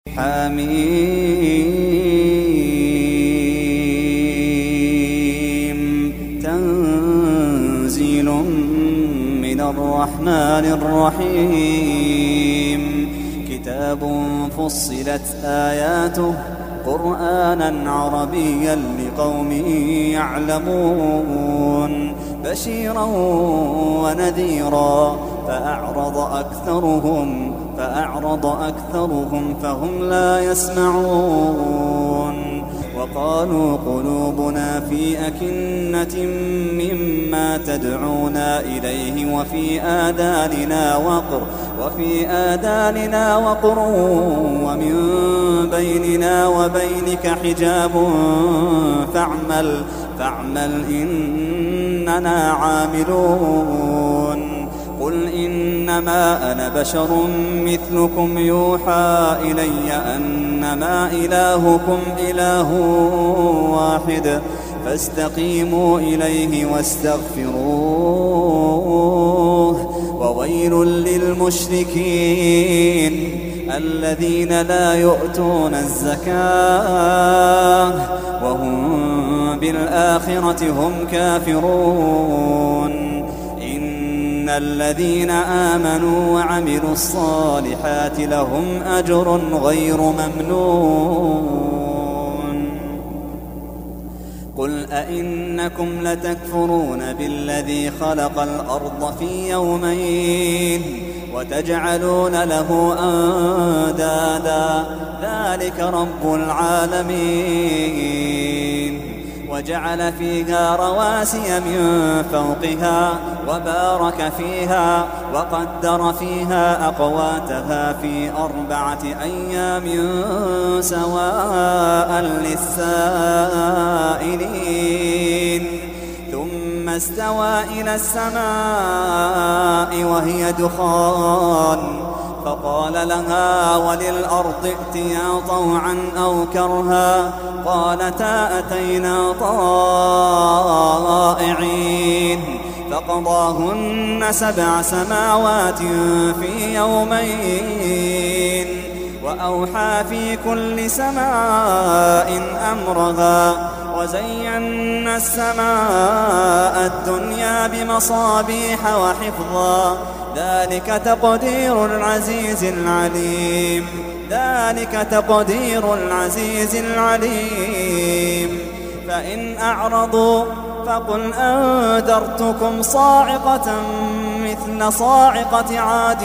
حميم تنزيل من الرحمن الرحيم كتاب فصلت آياته قرآنا عربيا لقوم يعلمون بشيرا ونذيرا فأعرض أكثرهم فهم لا يسمعون وقالوا قلوبنا في أكنة مما تدعونا إليه وفي آذاننا وقر ومن بيننا وبينك حجاب فاعمل إننا عاملون قل إنما أنا بشر مثلكم يوحى إلي أنما إلهكم إله واحد فاستقيموا إليه واستغفروه وويل للمشركين الذين لا يؤتون الزكاة وهم بالآخرة هم كافرون إن الذين آمنوا وعملوا الصالحات لهم أجر غير ممنون قل أئنكم لتكفرون بالذي خلق الأرض في يومين وتجعلون له أندادا ذلك رب العالمين وجعل فيها رواسي من فوقها وبارك فيها وقدر فيها أقواتها في 4 أيام سواء للسائلين ثم استوى إلى السماء وهي دخان فقال لها وللأرض ائتيا طوعا أو كرها قالتا أتينا طائعين فقضاهن 7 سماوات في يومين وأوحى في كل سماء أمرها وزينا السماء الدنيا بمصابيح وحفظا ذلك تقدير العزيز العليم فإن أعرضوا فقل أنذرتكم صاعقة مثل صاعقة عاد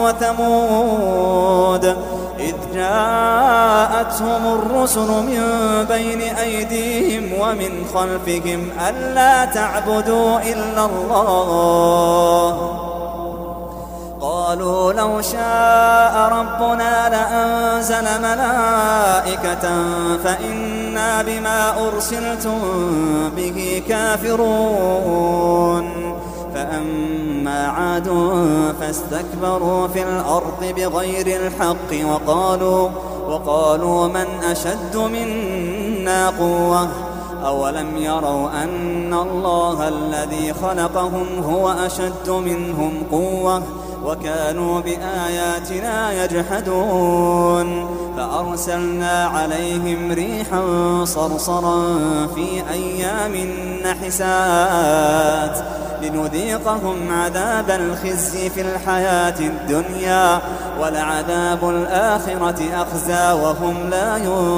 وثمود إذ جاءتهم الرسل من بين أيديهم ومن خلفهم ألا تعبدوا إلا الله قالوا لو شاء ربنا لأنزل ملائكة فإنا بما أرسلتم به كافرون فأما عاد فاستكبروا في الأرض بغير الحق وقالوا من أشد منا قوة أولم يروا أن الله الذي خلقهم هو أشد منهم قوة وكانوا بآياتنا يجحدون فأرسلنا عليهم ريحا صرصرا في أيام نحسات لنذيقهم عذاب الخزي في الحياة الدنيا ولعذاب الآخرة أخزى وهم لا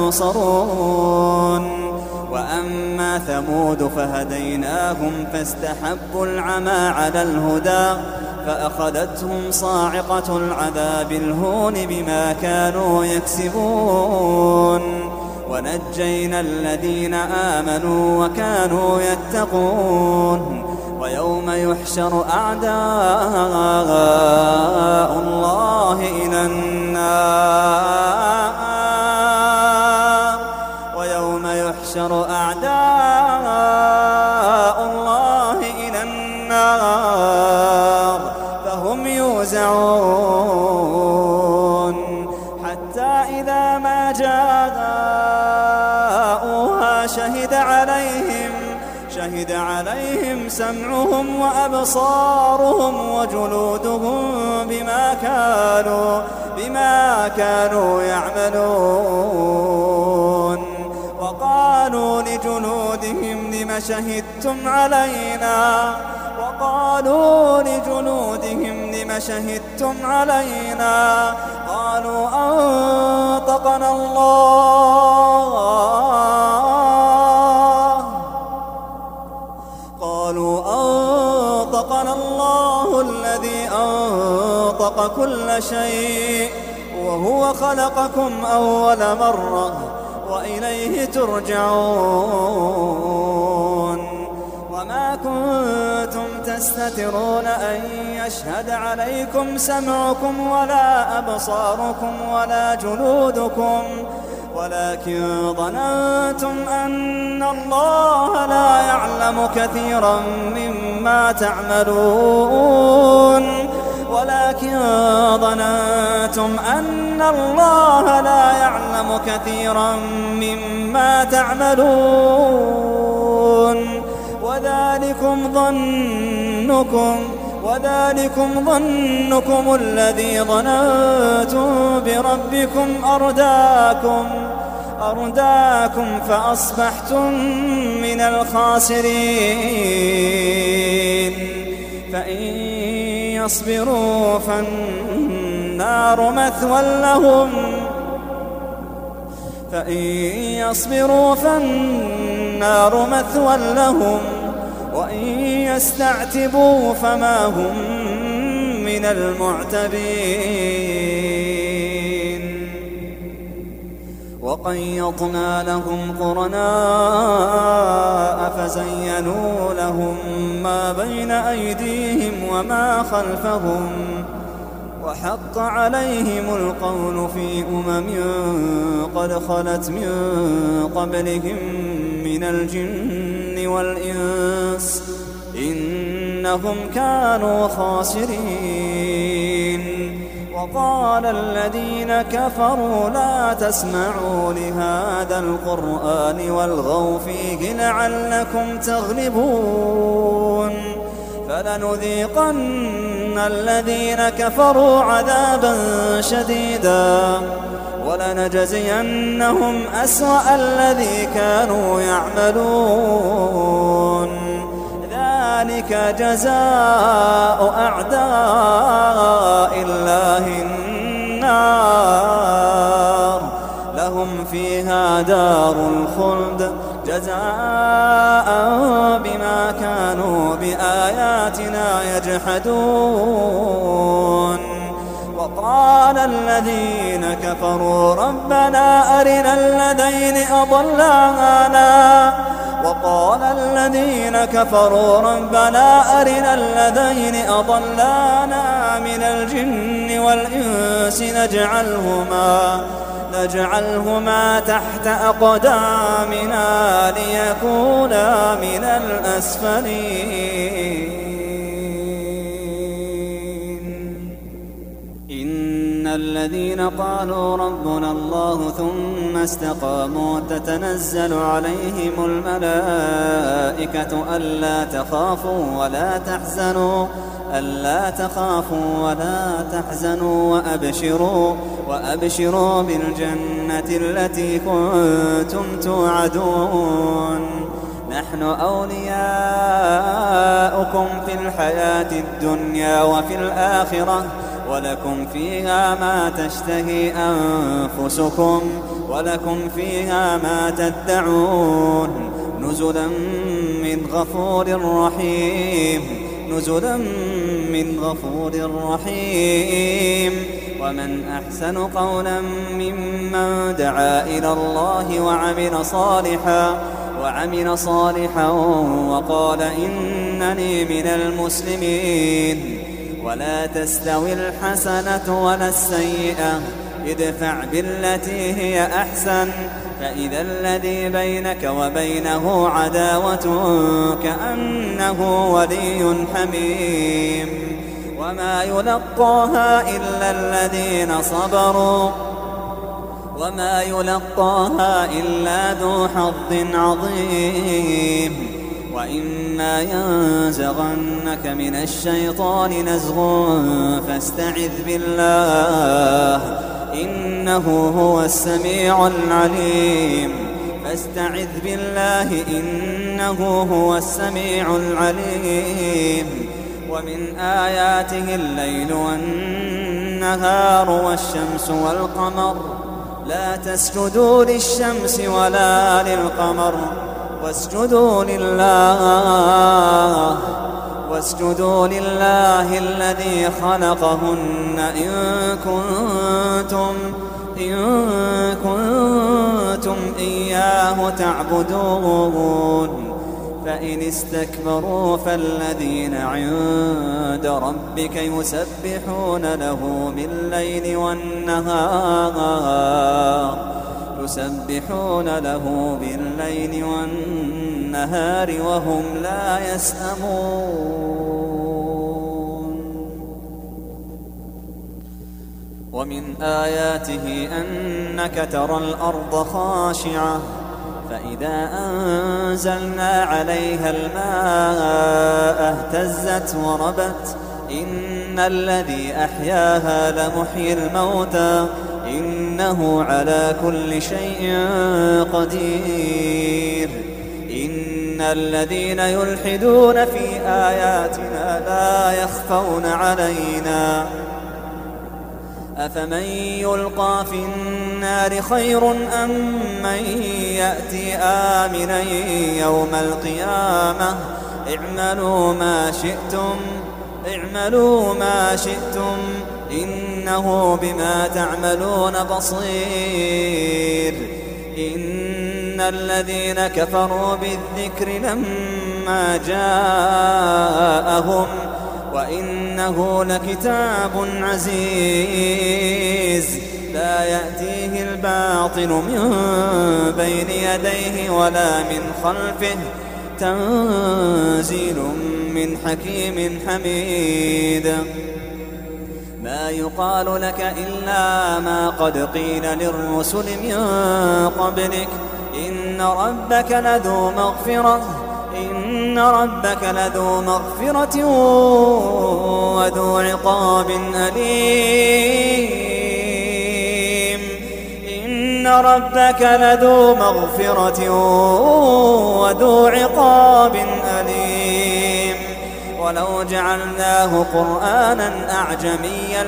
ينصرون وأما ثمود فهديناهم فاستحبوا العمى على الهدى فأخذتهم صاعقة العذاب الهون بما كانوا يكسبون ونجينا الذين آمنوا وكانوا يتقون ويوم يحشر أعداء الله إلى النار فهم يوزعون حتى إذا ما جاءوها شهد عليهم سمعهم وأبصارهم وجلودهم بما كانوا يعملون. وقالوا لجلودهم لم شهدتم علينا قالوا أنطقنا الله الذي أنطق كل شيء وهو خلقكم أول مرة وإليه ترجعون. وما كنتم تستترون أن يشهد عليكم سمعكم ولا أبصاركم ولا جلودكم ولكن ظننتم أن الله لا يعلم كثيرا مما تعملون وذلكم ظنكم الذي ظننتم بربكم أرداكم فأصبحتم من الخاسرين. فإن يصبروا فالنار مثوى لهم وإن يستعتبوا فما هم من المعتبين. وقيضنا لهم قرناء فزينوا لهم ما بين أيديهم وما خلفهم وحق عليهم القول في قد خلت من قبلهم من الجن والإنس إنهم كانوا خاسرين. وقال الذين كفروا لا تسمعوا لهذا القرآن والغوا فيه لعلكم تغلبون. فلنذيقن الذين كفروا عذابا شديدا ولنجزينهم أسوأ الذي كانوا يعملون. ذلك جزاء أعداء الله النار لهم فيها دار الخلد جزاء بما كانوا بآياتنا يجحدون. وقال الذين كفروا ربنا أرنا الذين أضلانا من الجن والإنس نجعلهما تحت أقدامنا ليكونا من الأسفلين. إن الذين قالوا ربنا الله ثم استقاموا تتنزل عليهم الملائكة ألا تخافوا ولا تحزنوا وأبشروا بالجنة التي كنتم توعدون. نحن أولياؤكم في الحياة الدنيا وفي الآخرة ولكم فيها ما تشتهي أنفسكم ولكم فيها ما تدعون نزلا من غفور رحيم. ومن أحسن قولا ممن دعا إلى الله وعمل صالحا وقال إنني من المسلمين. ولا تستوي الحسنة ولا السيئة ادفع بالتي هي أحسن فإذا الذي بينك وبينه عداوة كأنه ولي حميم. وما يلقاها إلا الذين صبروا وما يلقاها إلا ذو حظ عظيم. وإما ينزغنك من الشيطان نزغ فاستعذ بالله إنه هو السميع العليم فاستعذ بالله إنه هو السميع العليم ومن آياته الليل والنهار والشمس والقمر لا تسجدوا للشمس ولا للقمر واسجدوا لله الذي خلقهن إن كنتم إياه تعبدون فإن استكبروا فالذين عند ربك يسبحون له بالليل والنهار وهم لا يسأمون ومن آياته أنك ترى الأرض خاشعة فإذا أنزلنا عليها الماء اهتزت وربت إن الذي أحياها لمحيي الموتى إنه على كل شيء قدير إن الذين يلحدون في آياتنا لا يخفون علينا أفمن يلقى في النار خير أم من يأتي آمنا يوم القيامة اعملوا ما شئتم إنه بما تعملون بصير إن الذين كفروا بالذكر لما جاءهم وإنه لكتاب عزيز لا يأتيه الباطل من بين يديه ولا من خلفه تنزيل من حكيم حميد ما يقال لك إلا ما قد قيل للرسل من قبلك إن ربك لذو مغفرة وذو عقاب أليم إن ربك لذو مغفرة وذو عقاب أليم ولو جعلناه قرآنا أعجميا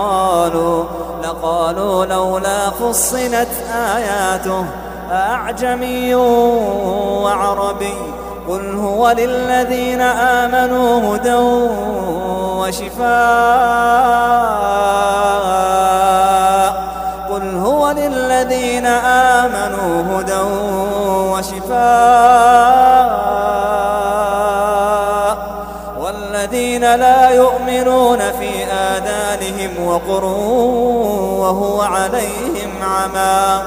لقالوا لولا فصلت آياته أعجمي وعربي قل هو للذين آمنوا هدى وشفاء والذين لا يؤمنون في آذانهم وقر وهو عليهم عمى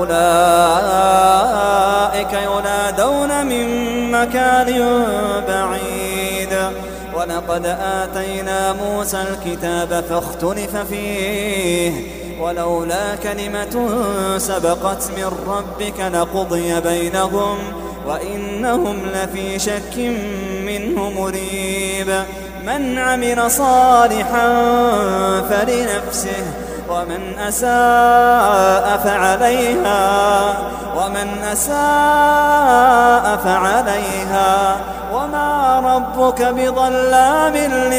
أولئك ينادون من مكان بعيد ولقد آتينا موسى الكتاب فاختلف فيه ولولا كلمة سبقت من ربك لقضي بينهم وإنهم لفي شك منه مريب من عمل صالحا فلنفسه ومن أساء فعليها وما ربك بظلام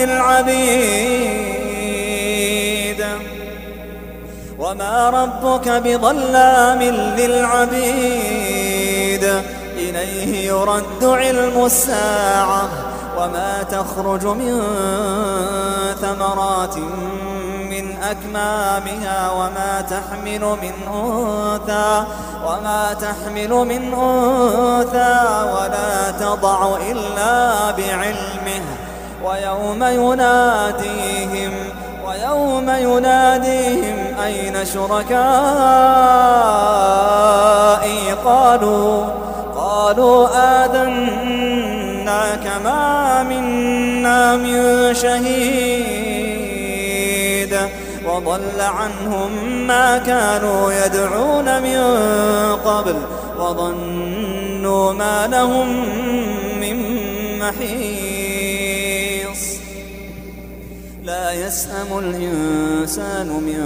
للعبيد إليه يرد علم الساعة وما تخرج من ثمرات من أكمامها وما تحمل من أنثى ولا تضع إلا بعلمه ويوم يناديهم أين شركائي قالوا آذناك ما منا من شهيد وضل عنهم ما كانوا يدعون من قبل وظنوا ما لهم من محيص لا يسأم الإنسان من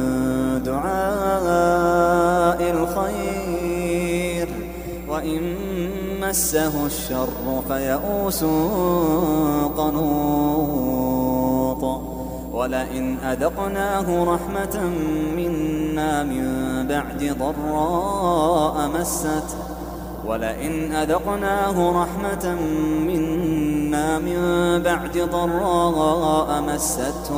دعاء الخير وإن مسه الشر فيئوس قنوط ولئن أذقناه رحمة منا من بعد ضراء مسته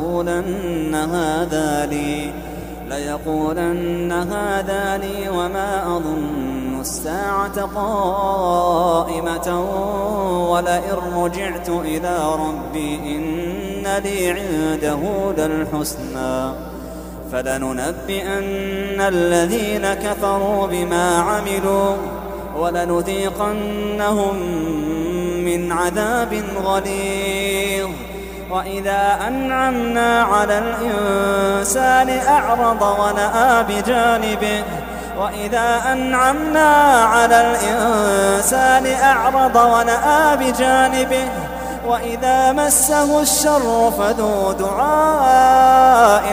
ليقولن هذا لي وما أظن الساعة قائمة ولئن رجعت إلى ربي إن لي عنده للحسنى فلننبئن الذين كفروا بما عملوا ولنذيقنهم من عذاب غليظ وإذا أنعمنا على الإنسان أعرض ونأى بجانبه وإذا مسه الشر فذو دعاء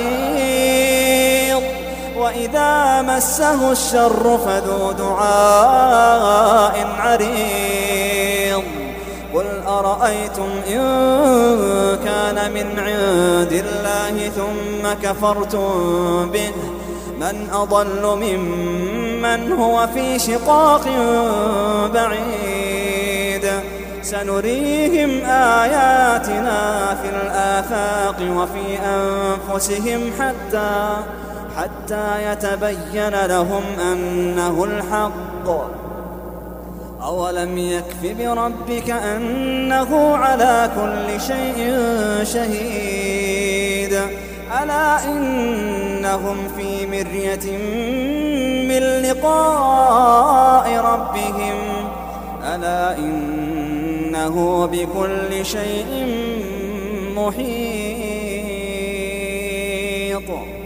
عريض قل أرأيتم إن كان من عند الله ثم كفرتم به من أضل ممن هو في شقاق بعيد سنريهم آياتنا في الآفاق وفي أنفسهم حتى يتبين لهم أنه الحق أولم يكف بربك أنه على كل شيء شهيد ألا إنهم في مرية من لقاء ربهم ألا إنه بكل شيء محيط